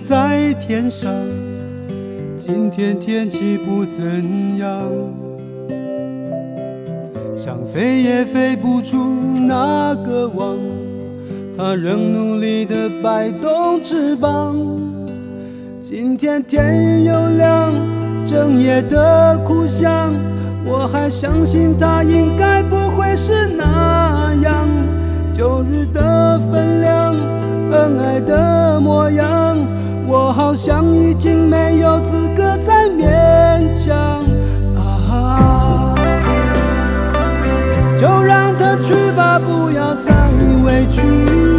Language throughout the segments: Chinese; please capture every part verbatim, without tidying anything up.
在天上，今天天气不怎样，想飞也飞不出那个网，它仍努力地摆动翅膀。今天天又亮，整夜的苦想，我还相信它应该不会是那样。旧日的分量，恩爱的模样，我好像已经没有资格再勉强啊！就让它去吧，不要再委屈，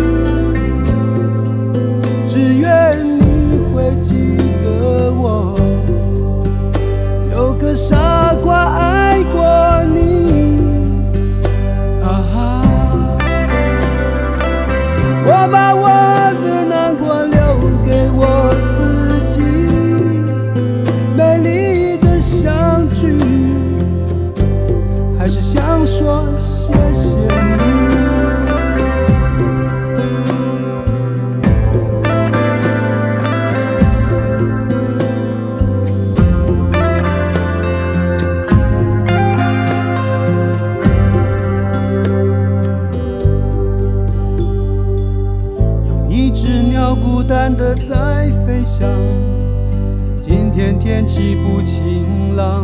只愿你会记得我，有个傻瓜爱过你啊！我把我的难过留给我自己，美丽的相聚，还是想说谢谢你。孤单地在飞翔，今天天气不晴朗，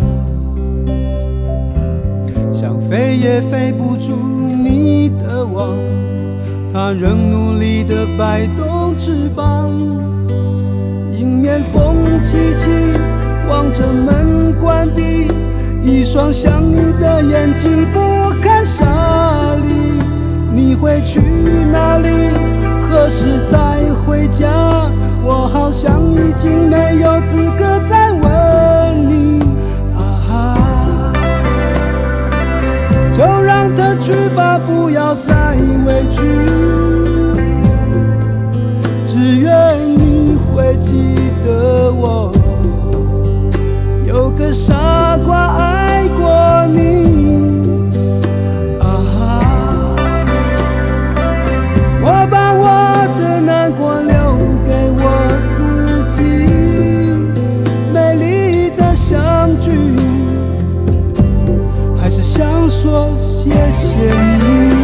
想飞也飞不出你的网，它仍努力地摆动翅膀。迎面风凄凄，望着门关闭，一双像你的眼睛不堪沙砾。你会去哪里？何时再回家？我好像已经没有资格再问你啊！就让它去吧，不要再委屈，只愿你会记得我，有个傻瓜爱过你啊！我把我的难过留给我自己，美丽的相聚，还是想说谢谢你。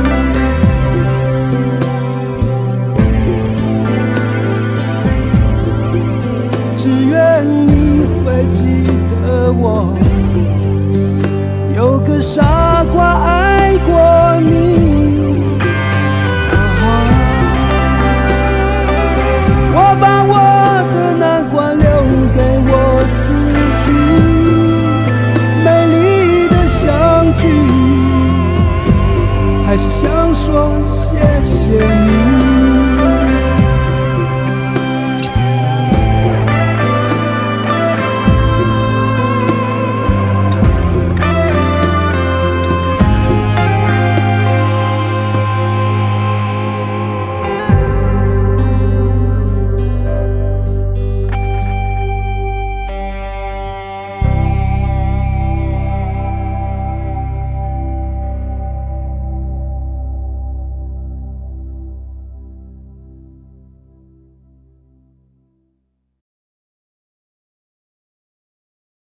只愿你会记得我，有个傻瓜爱过你。我把我的难关留给我自己，美丽的相聚，还是想说谢谢你。